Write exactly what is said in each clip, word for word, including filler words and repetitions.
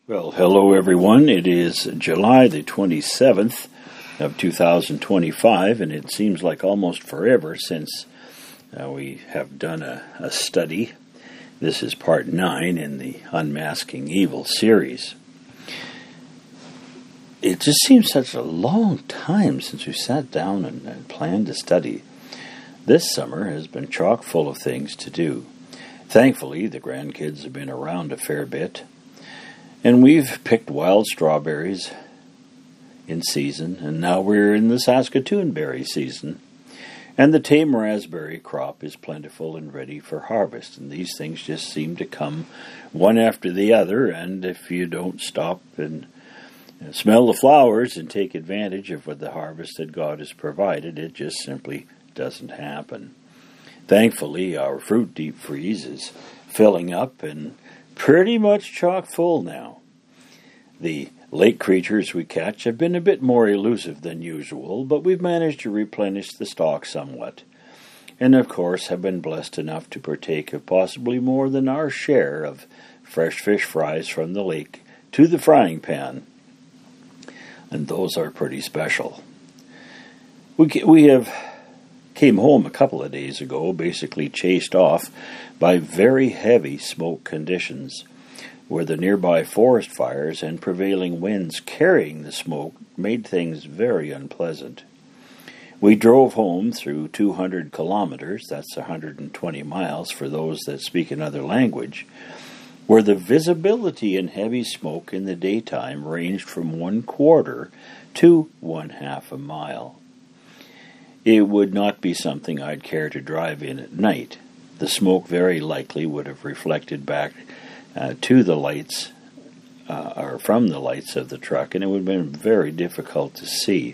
Well, hello everyone. It is July the twenty-seventh of two thousand twenty-five, and it seems like almost forever since uh, we have done a, a study. This is part nine in the Unmasking Evil series. It just seems such a long time since we sat down and, and planned to study. This summer has been chock full of things to do. Thankfully, the grandkids have been around a fair bit. And we've picked wild strawberries in season, and now we're in the Saskatoon berry season. And the tame raspberry crop is plentiful and ready for harvest. And these things just seem to come one after the other, and if you don't stop and smell the flowers and take advantage of what the harvest that God has provided, it just simply doesn't happen. Thankfully, our fruit deep freeze is filling up and pretty much chock full now. The lake creatures we catch have been a bit more elusive than usual, but we've managed to replenish the stock somewhat, and of course have been blessed enough to partake of possibly more than our share of fresh fish fries from the lake to the frying pan, and those are pretty special. We we have came home a couple of days ago, basically chased off by very heavy smoke conditions, where the nearby forest fires and prevailing winds carrying the smoke made things very unpleasant. We drove home through two hundred kilometers, that's one hundred twenty miles for those that speak another language, where the visibility in heavy smoke in the daytime ranged from one quarter to one half a mile. It would not be something I'd care to drive in at night. The smoke very likely would have reflected back uh, to the lights, uh, or from the lights of the truck, and it would have been very difficult to see.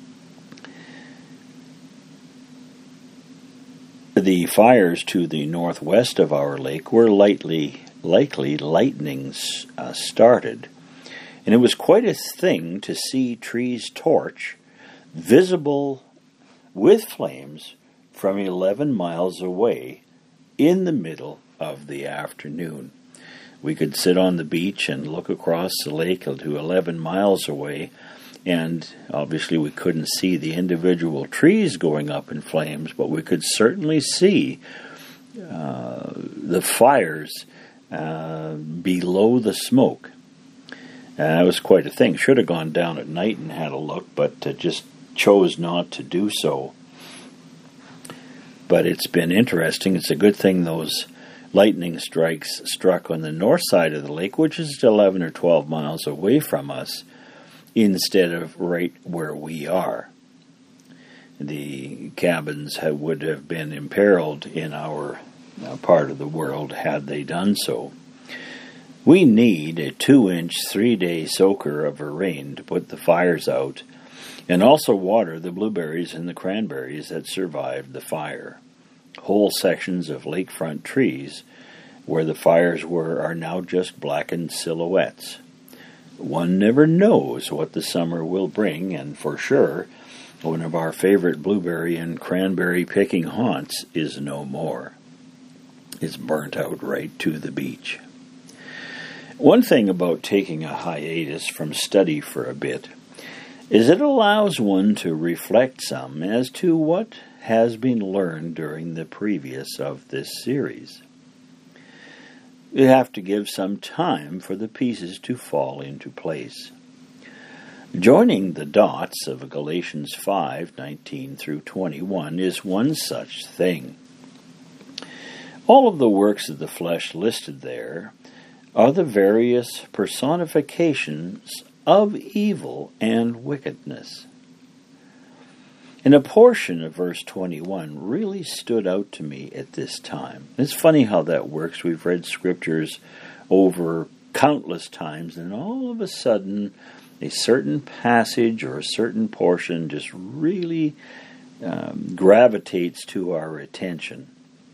The fires to the northwest of our lake were lightly, likely lightnings uh, started, and it was quite a thing to see trees torch, visible with flames from eleven miles away in the middle of the afternoon. We could sit on the beach and look across the lake to eleven miles away, and obviously we couldn't see the individual trees going up in flames, but we could certainly see uh, the fires uh, below the smoke. And that was quite a thing. Should have gone down at night and had a look, but uh, just chose not to do so. But it's been interesting. It's a good thing those lightning strikes struck on the north side of the lake, which is eleven or twelve miles away from us, instead of right where we are. The cabins have, would have been imperiled in our uh, part of the world had they done so. We need a two-inch, three-day soaker of a rain to put the fires out, and also water the blueberries and the cranberries that survived the fire. Whole sections of lakefront trees where the fires were are now just blackened silhouettes. One never knows what the summer will bring, and for sure, one of our favorite blueberry and cranberry picking haunts is no more. It's burnt out right to the beach. One thing about taking a hiatus from study for a bit is it allows one to reflect some as to what has been learned during the previous of this series. You have to give some time for the pieces to fall into place. Joining the dots of Galatians five nineteen through twenty-one is one such thing. All of the works of the flesh listed there are the various personifications of evil and wickedness. And a portion of verse twenty-one really stood out to me at this time. It's funny how that works. We've read scriptures over countless times, and all of a sudden, a certain passage or a certain portion just really um, gravitates to our attention.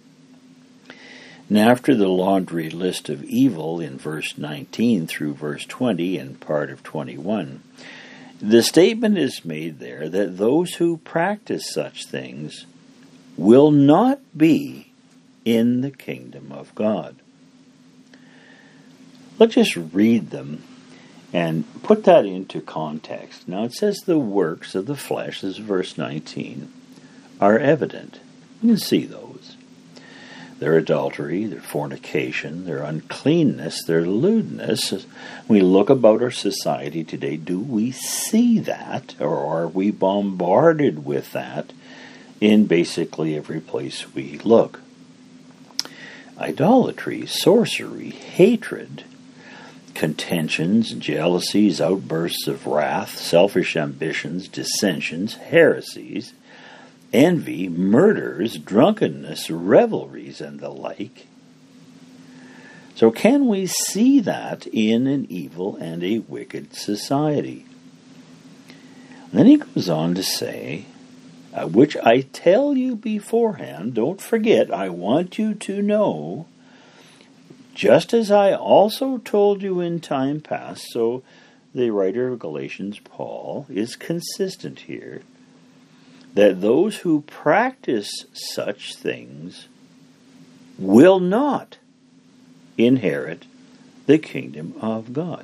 And after the laundry list of evil in verse nineteen through verse twenty and part of twenty-one, the statement is made there that those who practice such things will not be in the kingdom of God. Let's just read them And put that into context. Now it says the works of the flesh, this is verse nineteen, are evident. You can see those. Their adultery, their fornication, their uncleanness, their lewdness. When we look about our society today, do we see that, or are we bombarded with that in basically every place we look? Idolatry, sorcery, hatred, contentions, jealousies, outbursts of wrath, selfish ambitions, dissensions, heresies, envy, murders, drunkenness, revelries, and the like. So can we see that in an evil and a wicked society? And then he goes on to say, uh, which I tell you beforehand, don't forget, I want you to know, just as I also told you in time past. So the writer of Galatians, Paul, is consistent here, that those who practice such things will not inherit the kingdom of God.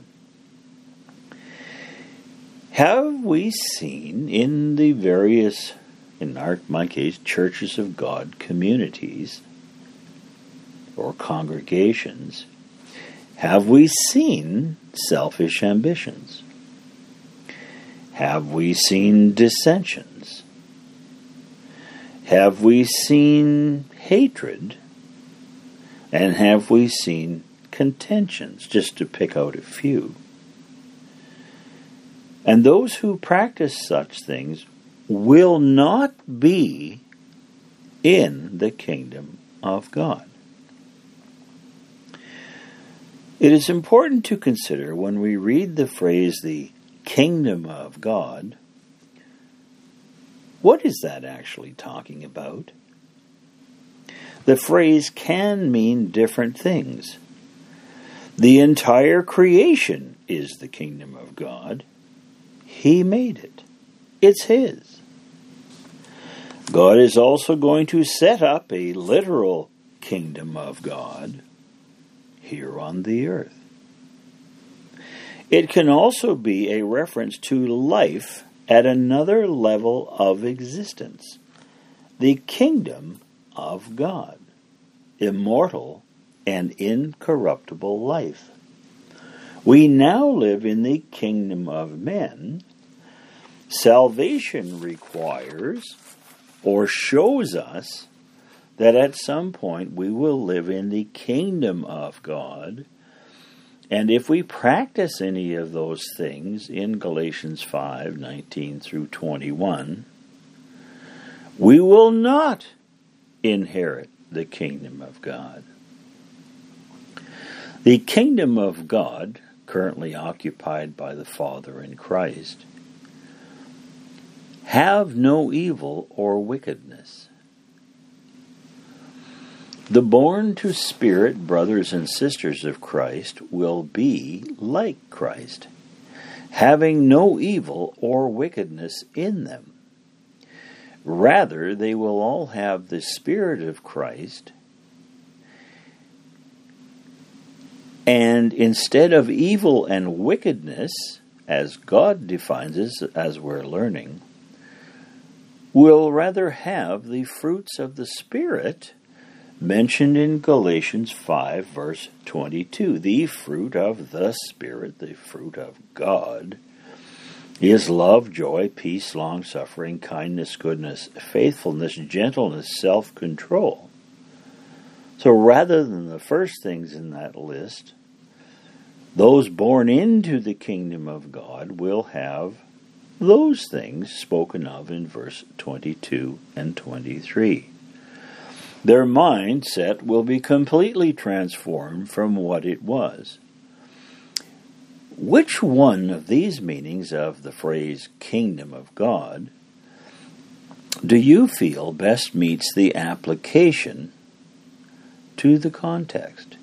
Have we seen in the various, in our, my case, churches of God communities or congregations, have we seen selfish ambitions? Have we seen dissensions? Have we seen hatred? And have we seen contentions, just to pick out a few? And those who practice such things will not be in the kingdom of God. It is important to consider when we read the phrase, the kingdom of God, what is that actually talking about? The phrase can mean different things. The entire creation is the kingdom of God. He made it. It's His. God is also going to set up a literal kingdom of God here on the earth. It can also be a reference to life at another level of existence, the kingdom of God, immortal and incorruptible life. We now live in the kingdom of men. Salvation requires or shows us that at some point we will live in the kingdom of God. And if we practice any of those things in Galatians five, nineteen through twenty-one, we will not inherit the kingdom of God. The kingdom of God, currently occupied by the Father in Christ, have no evil or wickedness. The born to spirit brothers and sisters of Christ will be like Christ, having no evil or wickedness in them. Rather, they will all have the Spirit of Christ, and instead of evil and wickedness, as God defines it, as we're learning, will rather have the fruits of the Spirit mentioned in Galatians five, verse twenty-two. The fruit of the Spirit, the fruit of God, is love, joy, peace, long-suffering, kindness, goodness, faithfulness, gentleness, self-control. So rather than the first things in that list, those born into the kingdom of God will have those things spoken of in verse twenty-two and twenty-three. Their mindset will be completely transformed from what it was. Which one of these meanings of the phrase kingdom of God do you feel best meets the application to the context?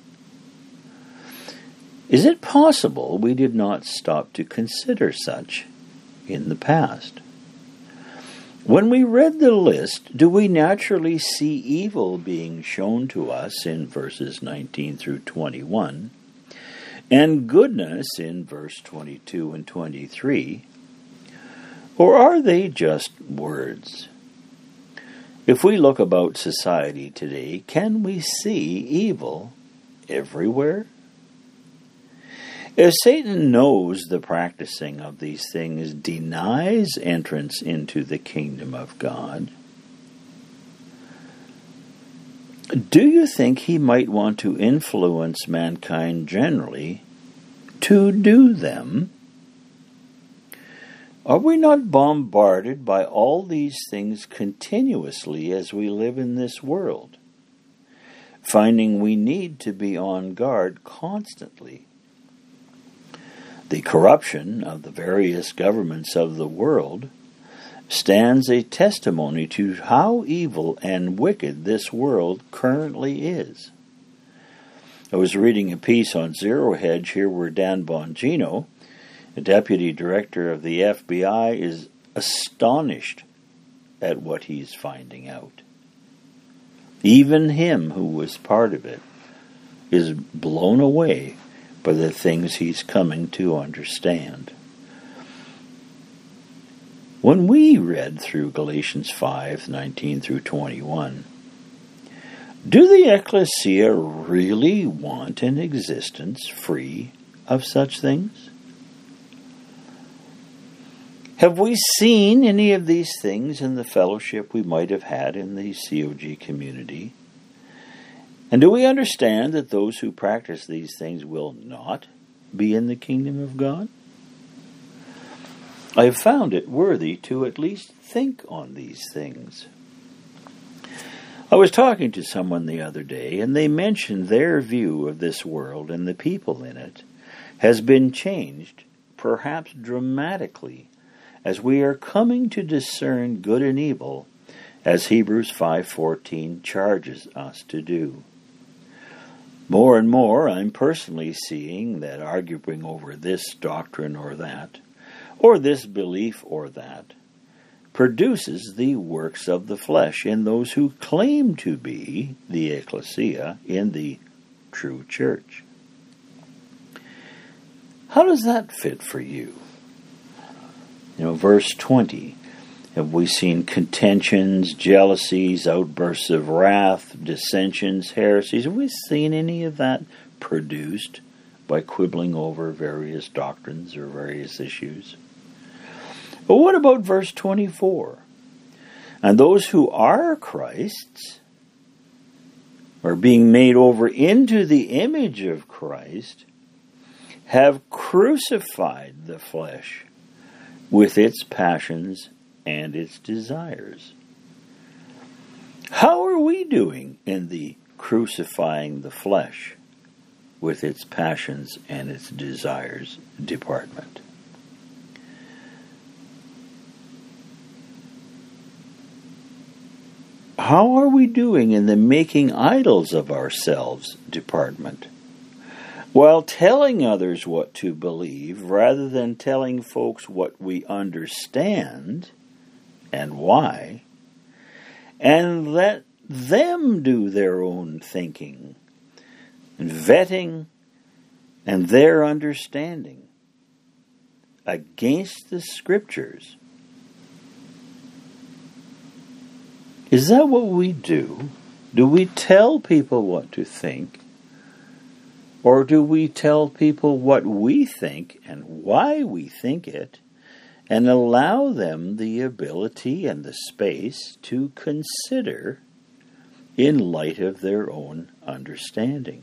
Is it possible we did not stop to consider such in the past? When we read the list, do we naturally see evil being shown to us in verses nineteen through twenty-one? and goodness in verse twenty-two and twenty-three? Or are they just words? If we look about society today, can we see evil everywhere? If Satan knows the practicing of these things denies entrance into the kingdom of God, do you think he might want to influence mankind generally to do them? Are we not bombarded by all these things continuously as we live in this world, finding we need to be on guard constantly? The corruption of the various governments of the world stands a testimony to how evil and wicked this world currently is. I was reading a piece on Zero Hedge here where Dan Bongino, the deputy director of the F B I, is astonished at what he's finding out. Even him, who was part of it, is blown away by the things he's coming to understand. When we read through Galatians five, nineteen through twenty-one, do the ecclesia really want an existence free of such things? Have we seen any of these things in the fellowship we might have had in the C O G community? And do we understand that those who practice these things will not be in the kingdom of God? I have found it worthy to at least think on these things. I was talking to someone the other day, and they mentioned their view of this world and the people in it has been changed, perhaps dramatically, as we are coming to discern good and evil, as Hebrews five fourteen charges us to do. More and more, I'm personally seeing that arguing over this doctrine or that, or this belief or that, produces the works of the flesh in those who claim to be the ecclesia in the true church. How does that fit for you? You know, verse twenty, have we seen contentions, jealousies, outbursts of wrath, dissensions, heresies? Have we seen any of that produced by quibbling over various doctrines or various issues? But what about verse twenty-four? And those who are Christ's, are being made over into the image of Christ, have crucified the flesh with its passions and its desires. How are we doing in the crucifying the flesh with its passions and its desires department? How are we doing in the making idols of ourselves department? While telling others what to believe, rather than telling folks what we understand and why, and let them do their own thinking and vetting and their understanding against the Scriptures. Is that what we do? Do we tell people what to think? Or do we tell people what we think and why we think it, and allow them the ability and the space to consider in light of their own understanding?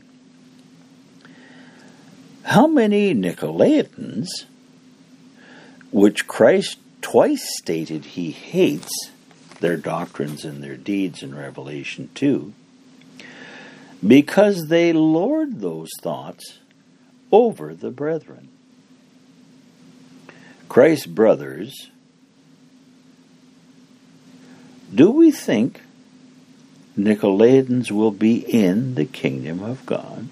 How many Nicolaitans, which Christ twice stated he hates their doctrines and their deeds in Revelation two, because they lord those thoughts over the brethren. Christ's brothers, do we think Nicolaitans will be in the kingdom of God?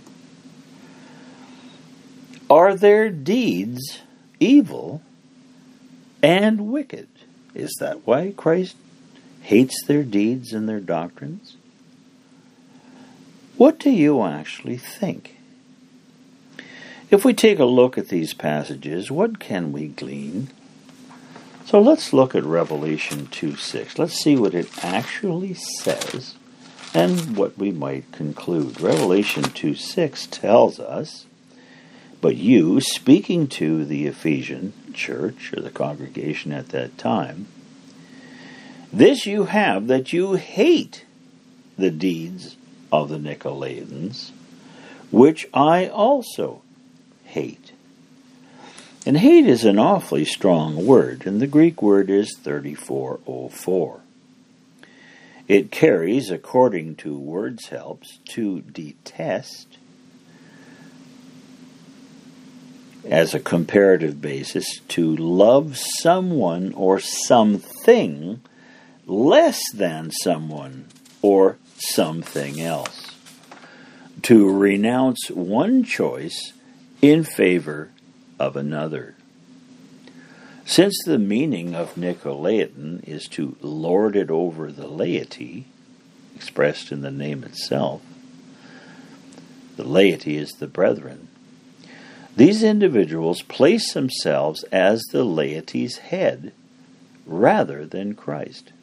Are their deeds evil and wicked? Is that why Christ hates their deeds and their doctrines? What do you actually think? If we take a look at these passages, what can we glean? So let's look at Revelation two six. Let's see what it actually says and what we might conclude. Revelation two six tells us, "But you," speaking to the Ephesian church, or the congregation at that time, "this you have, that you hate the deeds of the Nicolaitans, which I also hate." And hate is an awfully strong word, and the Greek word is thirty-four oh four. It carries, according to Words Helps, to detest as a comparative basis, to love someone or something less than someone or something else, to renounce one choice in favor of another. Since the meaning of Nicolaitan is to lord it over the laity, expressed in the name itself, the laity is the brethren, these individuals place themselves as the laity's head rather than Christ.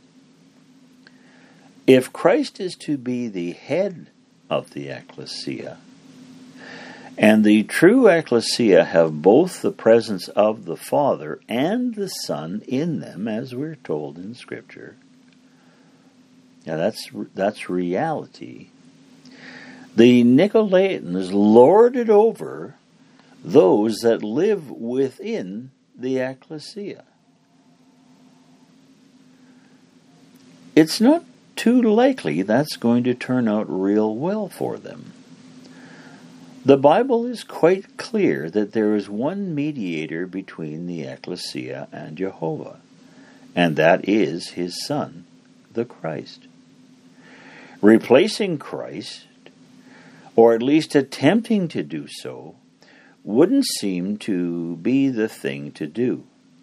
If Christ is to be the head of the ecclesia, and the true ecclesia have both the presence of the Father and the Son in them, as we're told in Scripture, now that's that's reality. The Nicolaitans lorded over those that live within the ecclesia. It's not too likely that's going to turn out real well for them. The Bible is quite clear that there is one mediator between the ecclesia and Jehovah, and that is his Son, the Christ. Replacing Christ, or at least attempting to do so, wouldn't seem to be the thing to do.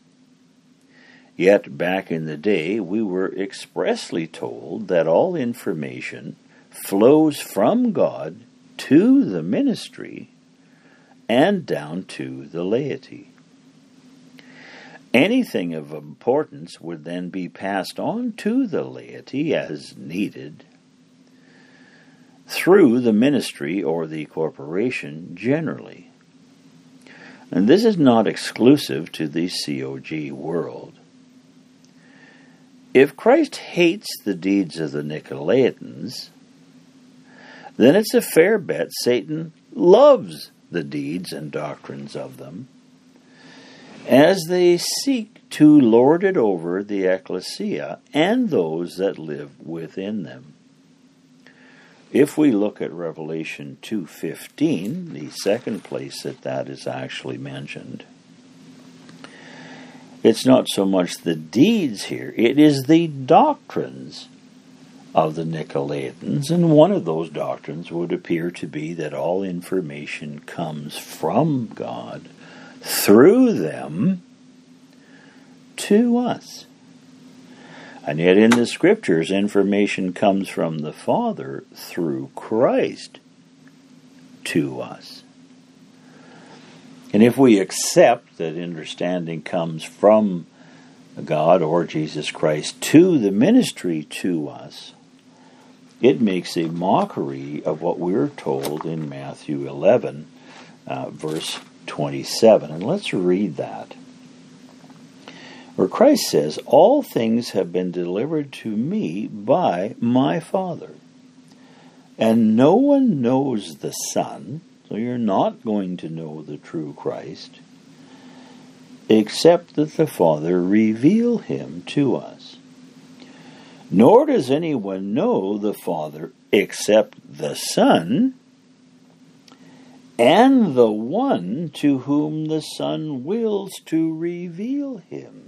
Yet back in the day, we were expressly told that all information flows from God to the ministry and down to the laity. Anything of importance would then be passed on to the laity as needed through the ministry or the corporation generally. And this is not exclusive to the C O G world. If Christ hates the deeds of the Nicolaitans, then it's a fair bet Satan loves the deeds and doctrines of them, as they seek to lord it over the ecclesia and those that live within them. If we look at Revelation two fifteen, the second place that that is actually mentioned, it's not so much the deeds here, it is the doctrines of the Nicolaitans, and one of those doctrines would appear to be that all information comes from God through them to us. And yet in the Scriptures, information comes from the Father through Christ to us. And if we accept that understanding comes from God or Jesus Christ to the ministry to us, it makes a mockery of what we're told in Matthew eleven, uh, verse twenty-seven. And let's read that. Where Christ says, "All things have been delivered to me by my Father. And no one knows the Son," so you're not going to know the true Christ, "except that the Father reveal him to us. Nor does anyone know the Father except the Son, and the one to whom the Son wills to reveal him."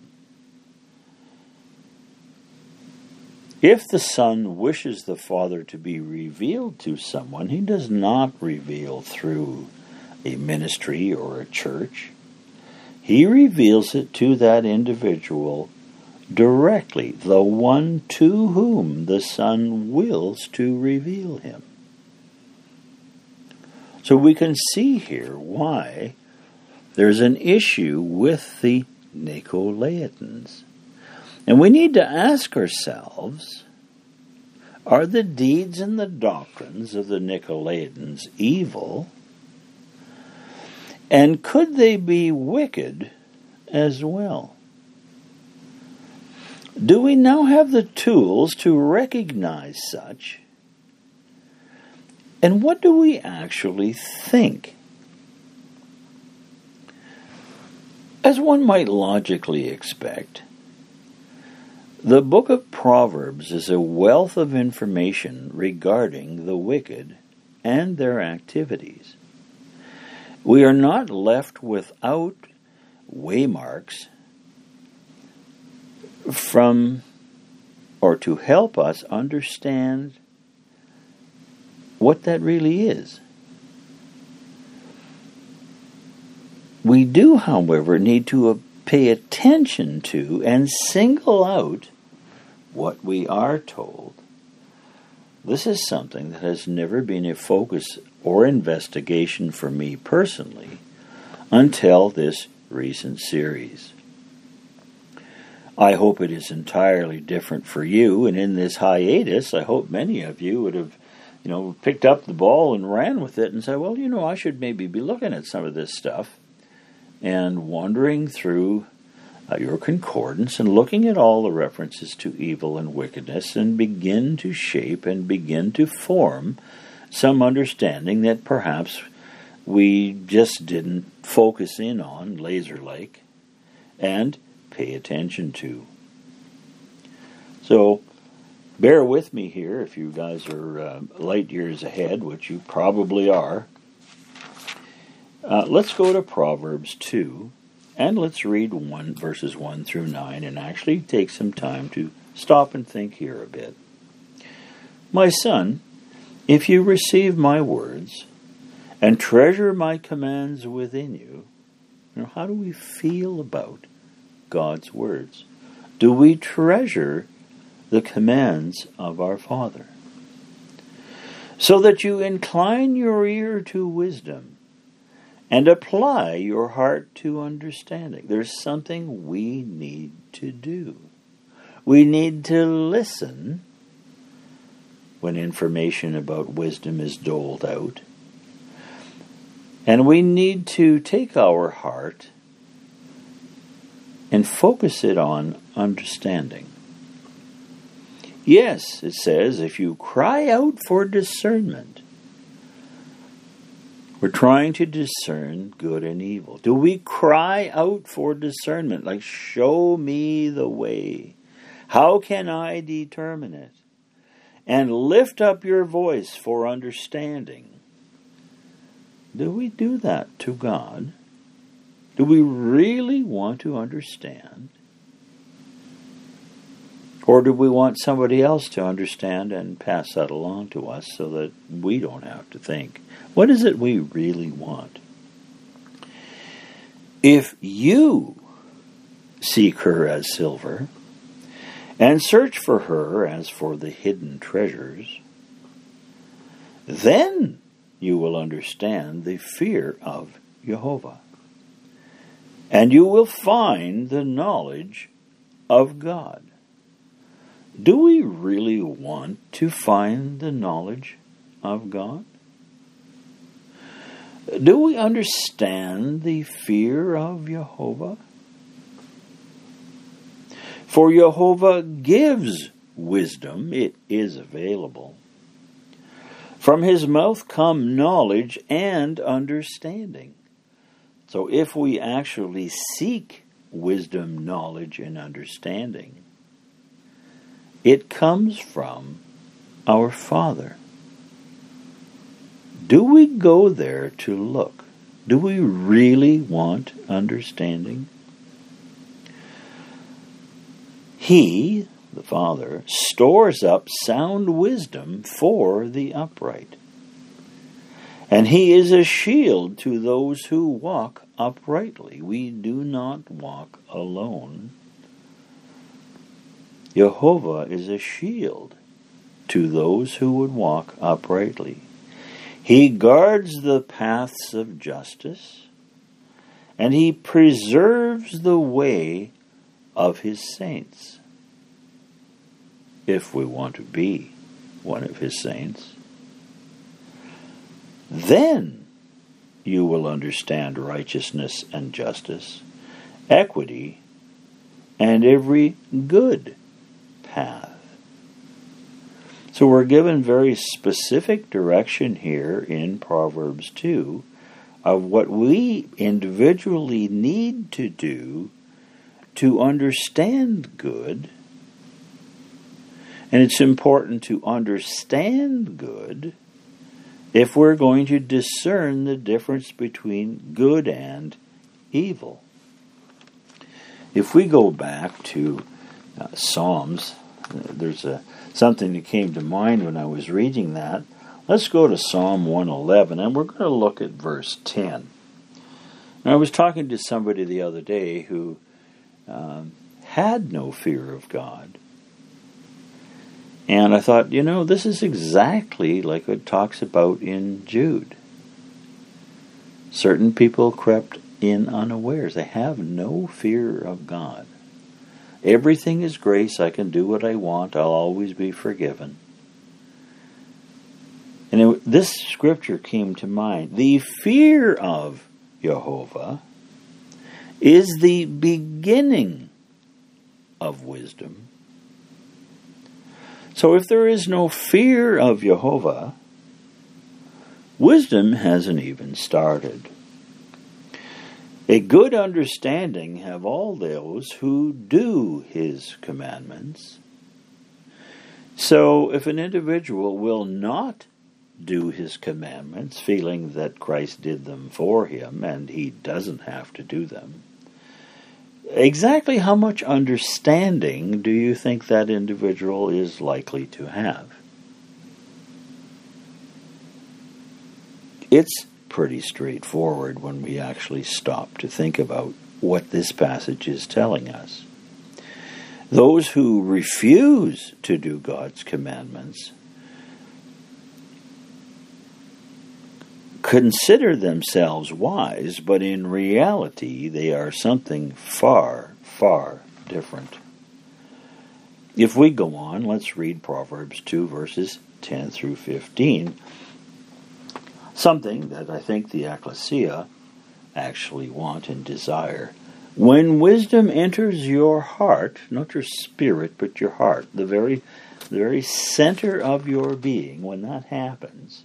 If the Son wishes the Father to be revealed to someone, he does not reveal through a ministry or a church. He reveals it to that individual directly, the one to whom the Son wills to reveal him. So we can see here why there's an issue with the Nicolaitans. And we need to ask ourselves, are the deeds and the doctrines of the Nicolaitans evil? And could they be wicked as well? Do we now have the tools to recognize such? And what do we actually think? As one might logically expect, the book of Proverbs is a wealth of information regarding the wicked and their activities. We are not left without waymarks from or to help us understand what that really is. We do, however, need to pay attention to and single out what we are told. This is something that has never been a focus or investigation for me personally until this recent series. I hope it is entirely different for you, and in this hiatus, I hope many of you would have you know, picked up the ball and ran with it and said, well, you know, I should maybe be looking at some of this stuff and wandering through uh, your concordance and looking at all the references to evil and wickedness and begin to shape and begin to form some understanding that perhaps we just didn't focus in on laser-like and pay attention to. So, bear with me here if you guys are uh, light years ahead, which you probably are. Uh, let's go to Proverbs two, and let's read one verses one through nine, and actually take some time to stop and think here a bit. My son, if you receive my words and treasure my commands within you, you know, how do we feel about God's words? Do we treasure the commands of our Father? So that you incline your ear to wisdom and apply your heart to understanding. There's something we need to do. We need to listen when information about wisdom is doled out. And we need to take our heart and focus it on understanding. Yes, it says, if you cry out for discernment, we're trying to discern good and evil. Do we cry out for discernment? Like, show me the way. How can I determine it? And lift up your voice for understanding. Do we do that to God? Do we really want to understand? Or do we want somebody else to understand and pass that along to us so that we don't have to think? What is it we really want? If you seek her as silver and search for her as for the hidden treasures, then you will understand the fear of Jehovah, and you will find the knowledge of God. Do we really want to find the knowledge of God? Do we understand the fear of Jehovah? For Jehovah gives wisdom, it is available. From his mouth come knowledge and understanding. So if we actually seek wisdom, knowledge, and understanding, it comes from our Father. Do we go there to look? Do we really want understanding? He, the Father, stores up sound wisdom for the upright. And he is a shield to those who walk uprightly. We do not walk alone. Jehovah is a shield to those who would walk uprightly. He guards the paths of justice, and he preserves the way of his saints, if we want to be one of his saints. Then you will understand righteousness and justice, equity, and every good path. So we're given very specific direction here in Proverbs two of what we individually need to do to understand good. And it's important to understand good if we're going to discern the difference between good and evil. If we go back to uh, Psalms, uh, there's a something that came to mind when I was reading that. Let's go to Psalm one eleven, and we're going to look at verse ten. And I was talking to somebody the other day who um, had no fear of God. And I thought, you know, this is exactly like it talks about in Jude. Certain people crept in unawares. They have no fear of God. Everything is grace. I can do what I want. I'll always be forgiven. And it, this scripture came to mind. The fear of Jehovah is the beginning of wisdom. So if there is no fear of Jehovah, wisdom hasn't even started. A good understanding have all those who do his commandments. So if an individual will not do his commandments, feeling that Christ did them for him and he doesn't have to do them, exactly how much understanding do you think that individual is likely to have? It's pretty straightforward when we actually stop to think about what this passage is telling us. Those who refuse to do God's commandments consider themselves wise, but in reality they are something far, far different. If we go on, let's read Proverbs two, verses ten through fifteen. Something that I think the ecclesia actually want and desire. When wisdom enters your heart, not your spirit, but your heart, the very, the very center of your being, when that happens,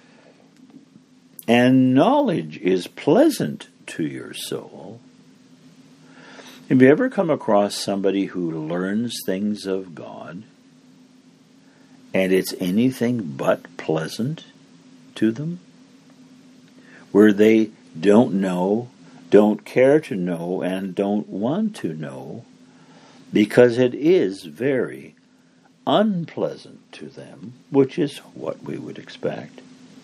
and knowledge is pleasant to your soul. Have you ever come across somebody who learns things of God, and it's anything but pleasant to them? Where they don't know, don't care to know, and don't want to know, because it is very unpleasant to them, which is what we would expect.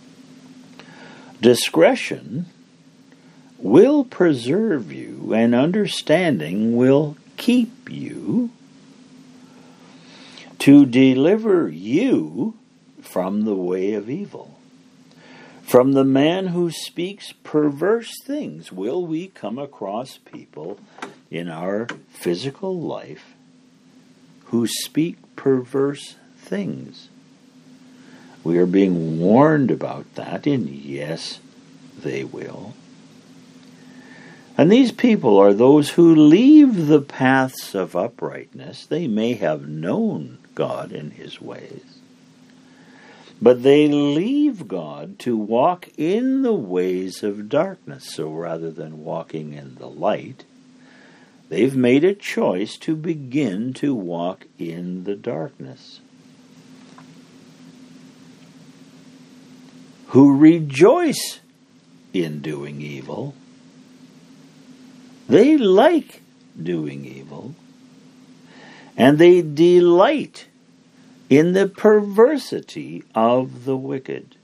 Discretion will preserve you, and understanding will keep you, to deliver you from the way of evil. From the man who speaks perverse things. Will we come across people in our physical life who speak perverse things? We are being warned about that, and yes, they will. And these people are those who leave the paths of uprightness. They may have known God in his ways, but they leave God to walk in the ways of darkness. So rather than walking in the light, they've made a choice to begin to walk in the darkness. Who rejoice in doing evil. They like doing evil, and they delight in the perversity of the wicked.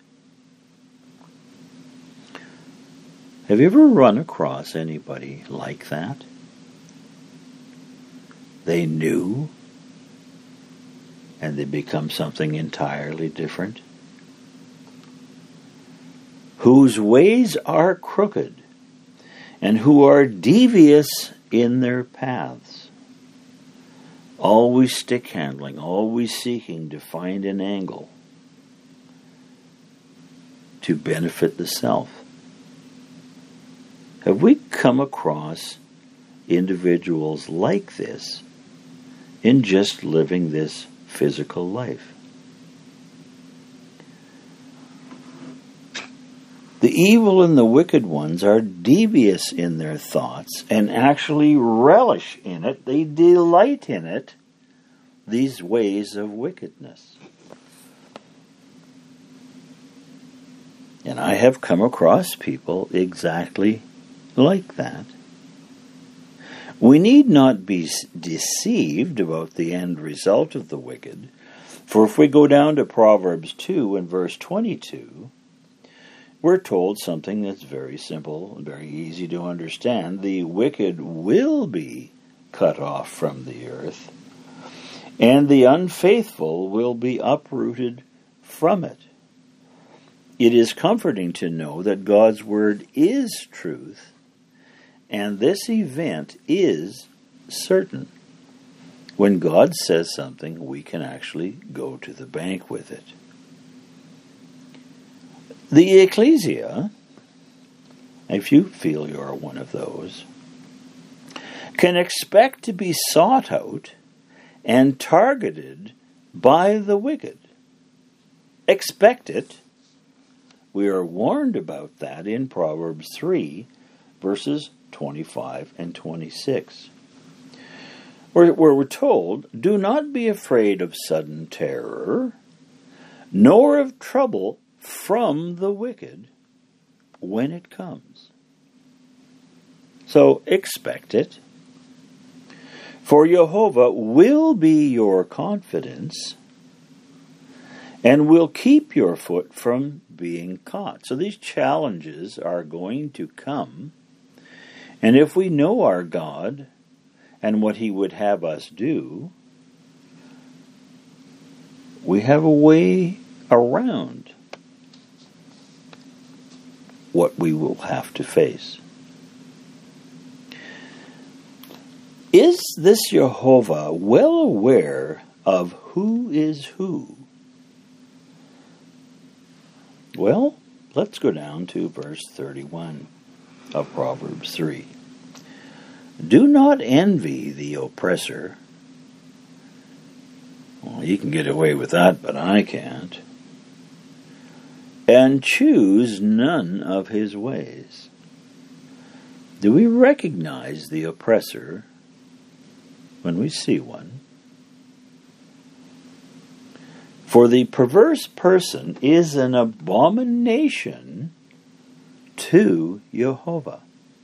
Have you ever run across anybody like that? They knew, and they become something entirely different. whose ways are crooked, and who are devious in their paths, always stick-handling, always seeking to find an angle to benefit the self. Have we come across individuals like this in just living this physical life? The evil and the wicked ones are devious in their thoughts and actually relish in it. They delight in it, these ways of wickedness. And I have come across people exactly like that. We need not be deceived about the end result of the wicked, for if we go down to Proverbs two and verse twenty-two, we're told something that's very simple and very easy to understand. The wicked will be cut off from the earth, and the unfaithful will be uprooted from it. It is comforting to know that God's word is truth, and this event is certain. When God says something, we can actually go to the bank with it. The ecclesia, if you feel you're one of those, can expect to be sought out and targeted by the wicked. Expect it. We are warned about that in Proverbs three, verses twenty-five and twenty-six, where, where we're told, "Do not be afraid of sudden terror, nor of trouble from the wicked when it comes." So expect it. For Jehovah will be your confidence and will keep your foot from being caught. So these challenges are going to come. And if we know our God and what He would have us do, we have a way around what we will have to face. Is this Jehovah well aware of who is who? Well, let's go down to verse thirty-one of Proverbs three. Do not envy the oppressor. Well, you can get away with that, but I can't. And choose none of his ways. Do we recognize the oppressor when we see one? For the perverse person is an abomination to Jehovah.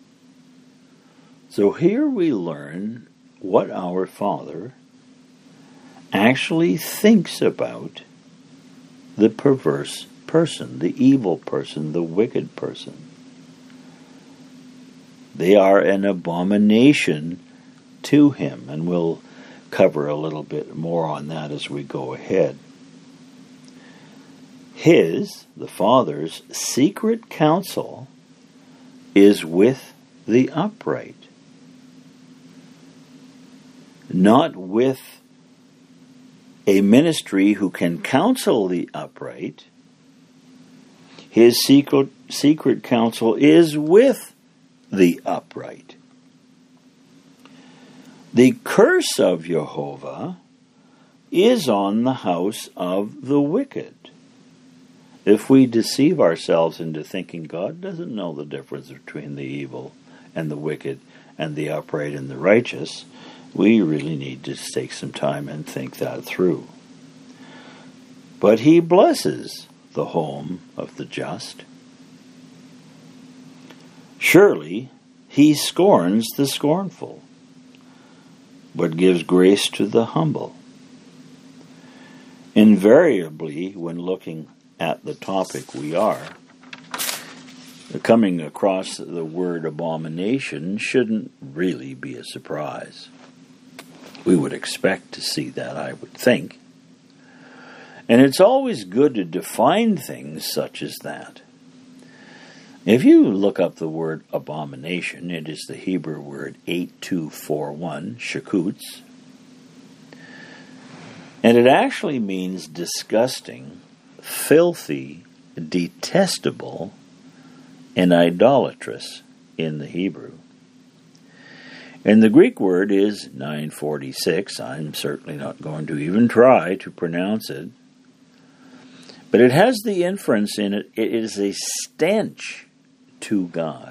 So here we learn what our Father actually thinks about the perverse person, the evil person, the wicked person. They are an abomination to Him, and we'll cover a little bit more on that as we go ahead. His, the Father's, secret counsel is with the upright, not with a ministry who can counsel the upright. His secret, secret counsel is with the upright. The curse of Jehovah is on the house of the wicked. If we deceive ourselves into thinking God doesn't know the difference between the evil and the wicked and the upright and the righteous, we really need to take some time and think that through. But He blesses the home of the just. Surely He scorns the scornful, but gives grace to the humble. Invariably, when looking at the topic we are, coming across the word abomination shouldn't really be a surprise. We would expect to see that, I would think. And it's always good to define things such as that. If you look up the word abomination, it is the Hebrew word eight two four one, shakutz, and it actually means disgusting, filthy, detestable, and idolatrous in the Hebrew. And the Greek word is nine forty-six. I'm certainly not going to even try to pronounce it. But it has the inference in it, it is a stench to God.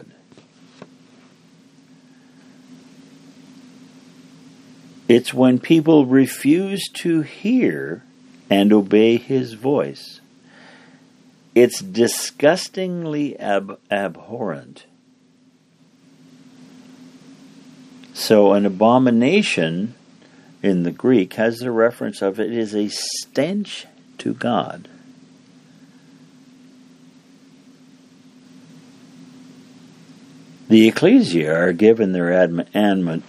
It's when people refuse to hear and obey His voice. It's disgustingly ab- abhorrent. So an abomination in the Greek has the reference of it is a stench to God. The ecclesia are given their admon- admon-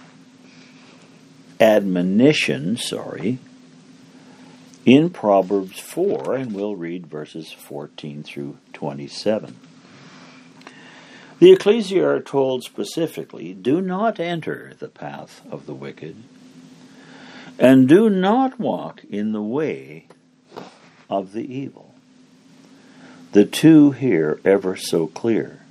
admonition, sorry, in Proverbs four, and we'll read verses fourteen through twenty-seven. The ecclesia are told specifically, do not enter the path of the wicked, and do not walk in the way of the evil. The two here ever so clear.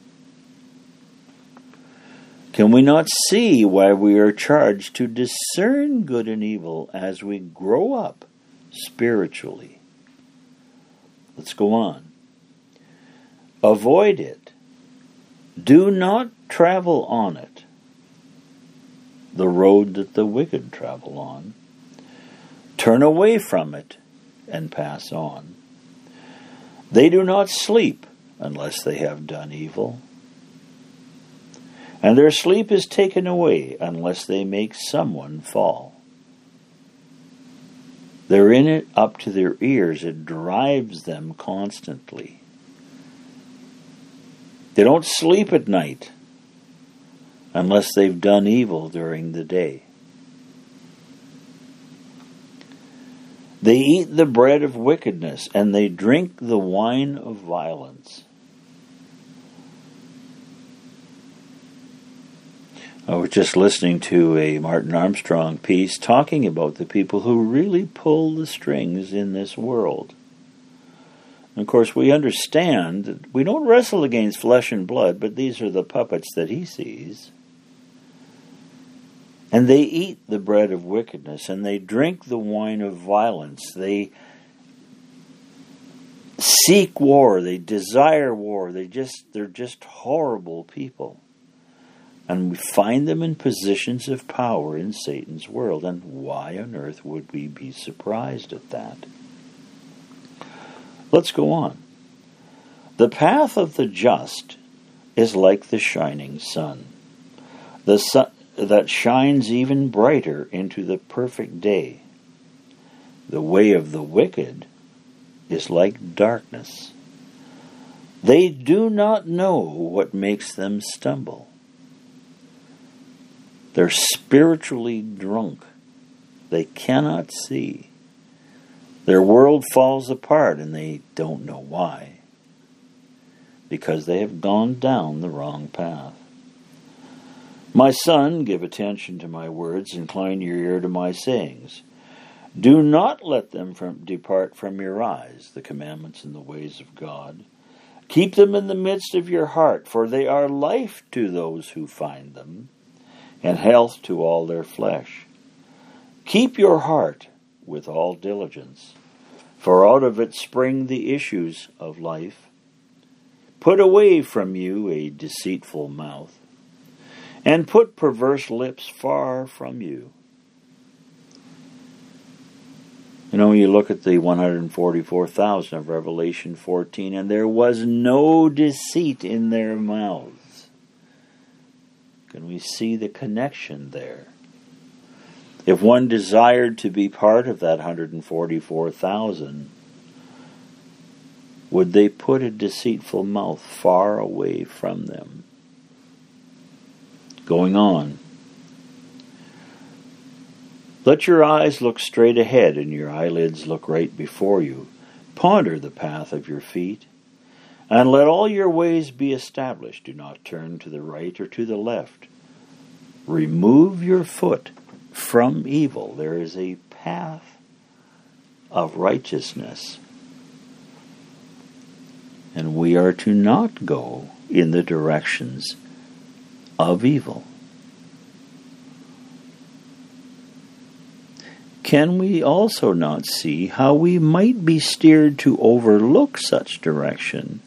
Can we not see why we are charged to discern good and evil as we grow up spiritually? Let's go on. Avoid it. Do not travel on it, the road that the wicked travel on. Turn away from it and pass on. They do not sleep unless they have done evil, and their sleep is taken away unless they make someone fall. They're in it up to their ears. It drives them constantly. They don't sleep at night unless they've done evil during the day. They eat the bread of wickedness, and they drink the wine of violence. I was just listening to a Martin Armstrong piece talking about the people who really pull the strings in this world. And of course, we understand that we don't wrestle against flesh and blood, but these are the puppets that he sees. And they eat the bread of wickedness, and they drink the wine of violence. They seek war, they desire war, they just they're just horrible people. And we find them in positions of power in Satan's world. And why on earth would we be surprised at that? Let's go on. The path of the just is like the shining sun, the sun that shines even brighter into the perfect day. The way of the wicked is like darkness. They do not know what makes them stumble. They're spiritually drunk. They cannot see. Their world falls apart, and they don't know why. Because they have gone down the wrong path. My son, give attention to my words, incline your ear to my sayings. Do not let them from, depart from your eyes, the commandments and the ways of God. Keep them in the midst of your heart, for they are life to those who find them, and health to all their flesh. Keep your heart with all diligence, for out of it spring the issues of life. Put away from you a deceitful mouth, and put perverse lips far from you. You know, you look at the one hundred forty-four thousand of Revelation fourteen, and there was no deceit in their mouths. Can we see the connection there? If one desired to be part of that one hundred forty-four thousand, would they put a deceitful mouth far away from them? Going on. Let your eyes look straight ahead and your eyelids look right before you. Ponder the path of your feet. And let all your ways be established. Do not turn to the right or to the left. Remove your foot from evil. There is a path of righteousness. And we are to not go in the directions of evil. Can we also not see how we might be steered to overlook such direction?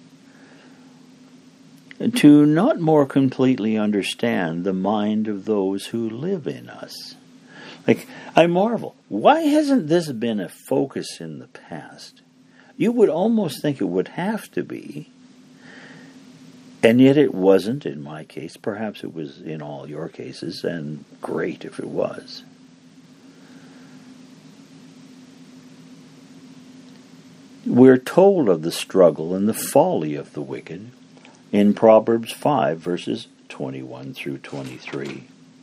To not more completely understand the mind of those who live in us. Like, I marvel, why hasn't this been a focus in the past? You would almost think it would have to be, and yet it wasn't in my case. Perhaps it was in all your cases, and great if it was. We're told of the struggle and the folly of the wicked in Proverbs five, verses twenty-one through twenty-three.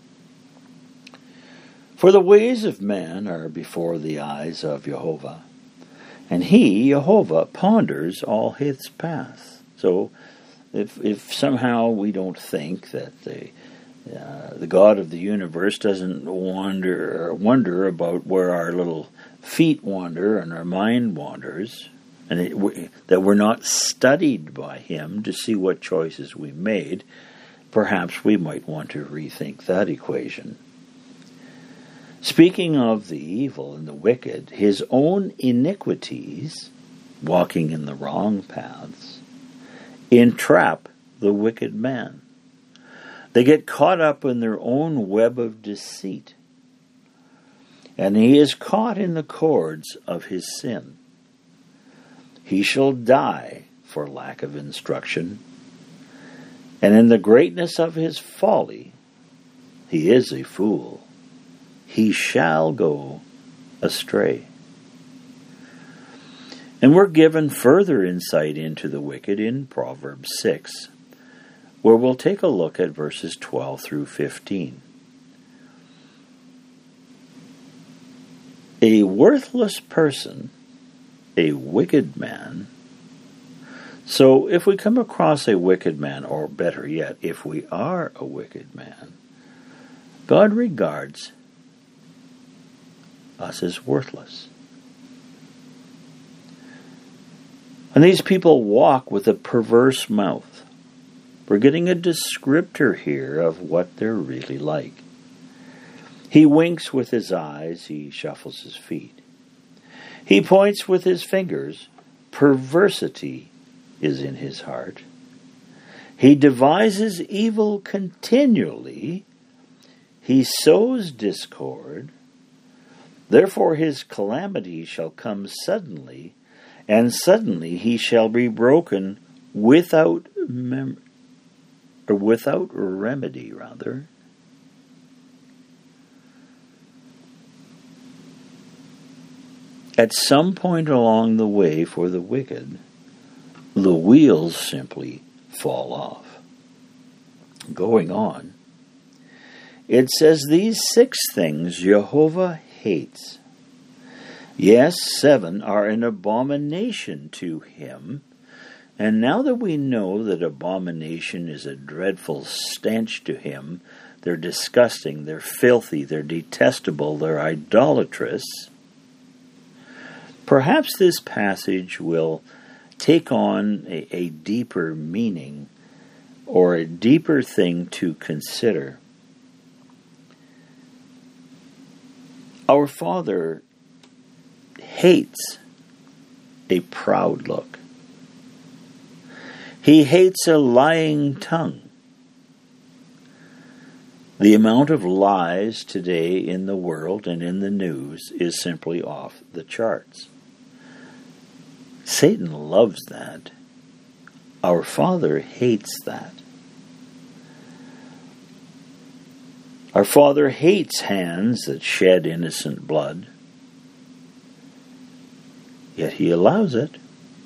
For the ways of man are before the eyes of Jehovah, and he, Jehovah, ponders all his paths. So, if if somehow we don't think that the uh, the God of the universe doesn't wonder wonder about where our little feet wander and our mind wanders, and it, that we're not studied by him to see what choices we made, perhaps we might want to rethink that equation. Speaking of the evil and the wicked, his own iniquities, walking in the wrong paths, entrap the wicked man. They get caught up in their own web of deceit, and he is caught in the cords of his sin. He shall die for lack of instruction, and in the greatness of his folly, he is a fool. He shall go astray. And we're given further insight into the wicked in Proverbs six, where we'll take a look at verses twelve through fifteen. A worthless person, a wicked man. So if we come across a wicked man, or better yet, if we are a wicked man, God regards us as worthless. And these people walk with a perverse mouth. We're getting a descriptor here of what they're really like. He winks with his eyes, he shuffles his feet. He points with his fingers, perversity is in his heart. He devises evil continually, he sows discord. Therefore his calamity shall come suddenly, and suddenly he shall be broken without mem- or without remedy, rather. At some point along the way for the wicked, the wheels simply fall off. Going on, it says these six things Jehovah hates. Yes, seven are an abomination to him. And now that we know that abomination is a dreadful stench to him, they're disgusting, they're filthy, they're detestable, they're idolatrous, perhaps this passage will take on a, a deeper meaning or a deeper thing to consider. Our Father hates a proud look. He hates a lying tongue. The amount of lies today in the world and in the news is simply off the charts. Satan loves that. Our Father hates that. Our Father hates hands that shed innocent blood, yet he allows it.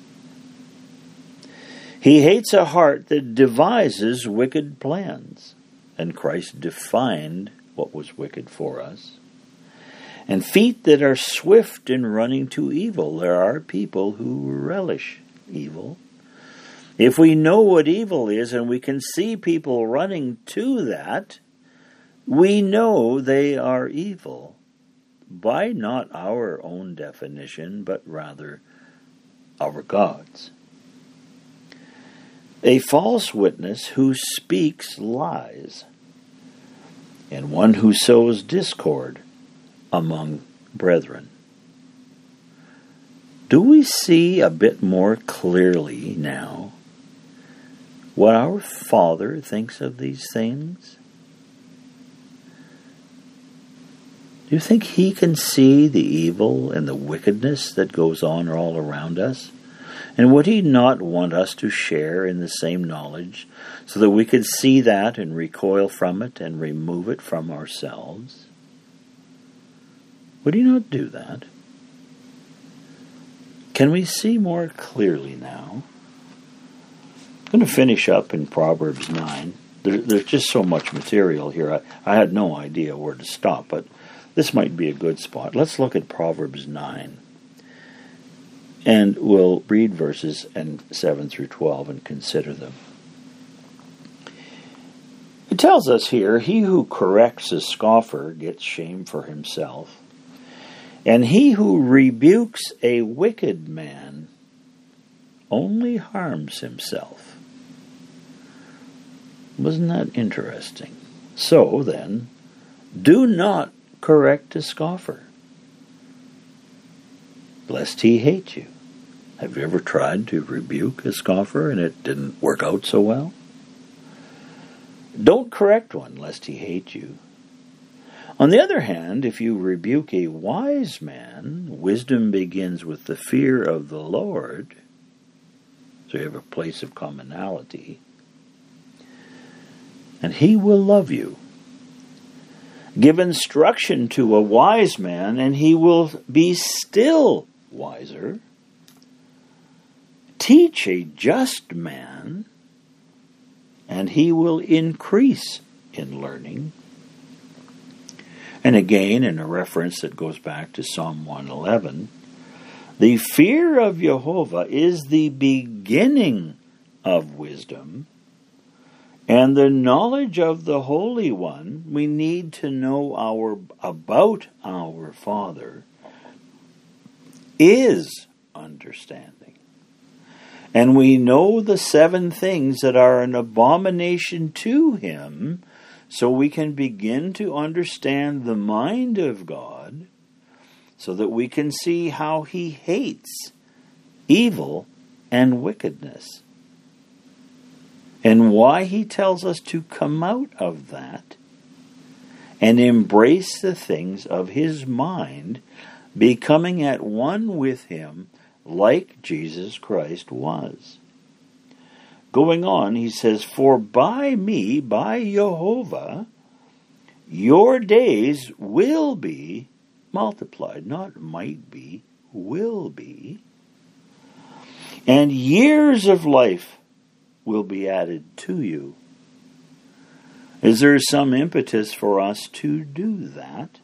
He hates a heart that devises wicked plans, and Christ defined what was wicked for us. And feet that are swift in running to evil. There are people who relish evil. If we know what evil is and we can see people running to that, we know they are evil by not our own definition, but rather our God's. A false witness who speaks lies, and one who sows discord among brethren. Do we see a bit more clearly now what our Father thinks of these things? Do you think He can see the evil and the wickedness that goes on all around us? And would He not want us to share in the same knowledge so that we could see that and recoil from it and remove it from ourselves? Would He not do that? Can we see more clearly now? I'm going to finish up in Proverbs nine. There, there's just so much material here. I, I had no idea where to stop, but this might be a good spot. Let's look at Proverbs nine. And we'll read verses and seven through twelve and consider them. It tells us here, he who corrects a scoffer gets shame for himself, and he who rebukes a wicked man only harms himself. Wasn't that interesting? So then, do not correct a scoffer, lest he hate you. Have you ever tried to rebuke a scoffer and it didn't work out so well? Don't correct one, lest he hate you. On the other hand, if you rebuke a wise man, wisdom begins with the fear of the Lord. So you have a place of commonality. And he will love you. Give instruction to a wise man, and he will be still wiser. Teach a just man, and he will increase in learning. And again, in a reference that goes back to Psalm one eleven, the fear of Jehovah is the beginning of wisdom, and the knowledge of the Holy One, we need to know our about our Father, is understanding. And we know the seven things that are an abomination to Him, so we can begin to understand the mind of God, so that we can see how He hates evil and wickedness, and why He tells us to come out of that and embrace the things of His mind, becoming at one with Him like Jesus Christ was. Going on, he says, for by me, by Jehovah, your days will be multiplied. Not might be, will be. And years of life will be added to you. Is there some impetus for us to do that?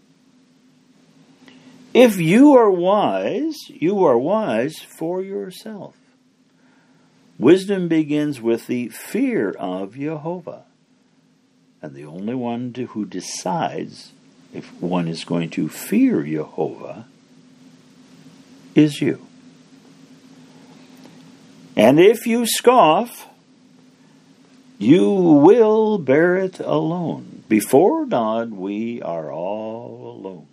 If you are wise, you are wise for yourself. Wisdom begins with the fear of Jehovah. And the only one to, who decides if one is going to fear Jehovah is you. And if you scoff, you will bear it alone. Before God, we are all alone.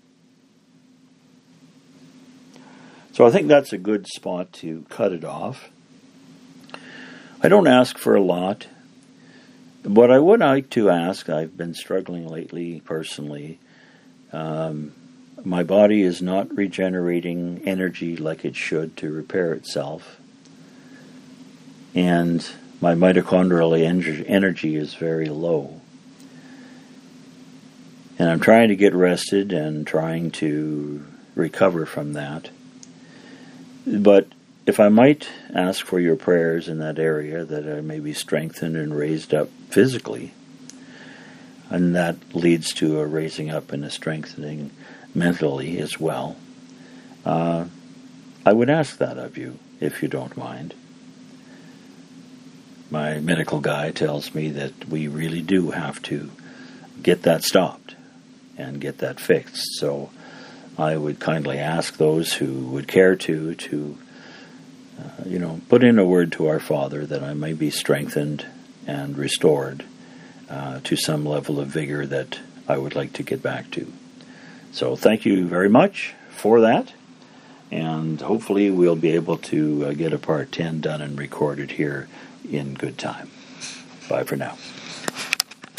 So I think that's a good spot to cut it off. I don't ask for a lot. What I would like to ask, I've been struggling lately personally. Um, my body is not regenerating energy like it should to repair itself. And my mitochondrial energy is very low. And I'm trying to get rested and trying to recover from that. But if I might ask for your prayers in that area, that I may be strengthened and raised up physically, and that leads to a raising up and a strengthening mentally as well, uh, I would ask that of you, if you don't mind. my medical guy tells me that we really do have to get that stopped and get that fixed. So I would kindly ask those who would care to, to, uh, you know, put in a word to our Father that I may be strengthened and restored uh, to some level of vigor that I would like to get back to. So thank you very much for that, and hopefully we'll be able to uh, get a part ten done and recorded here in good time. Bye for now.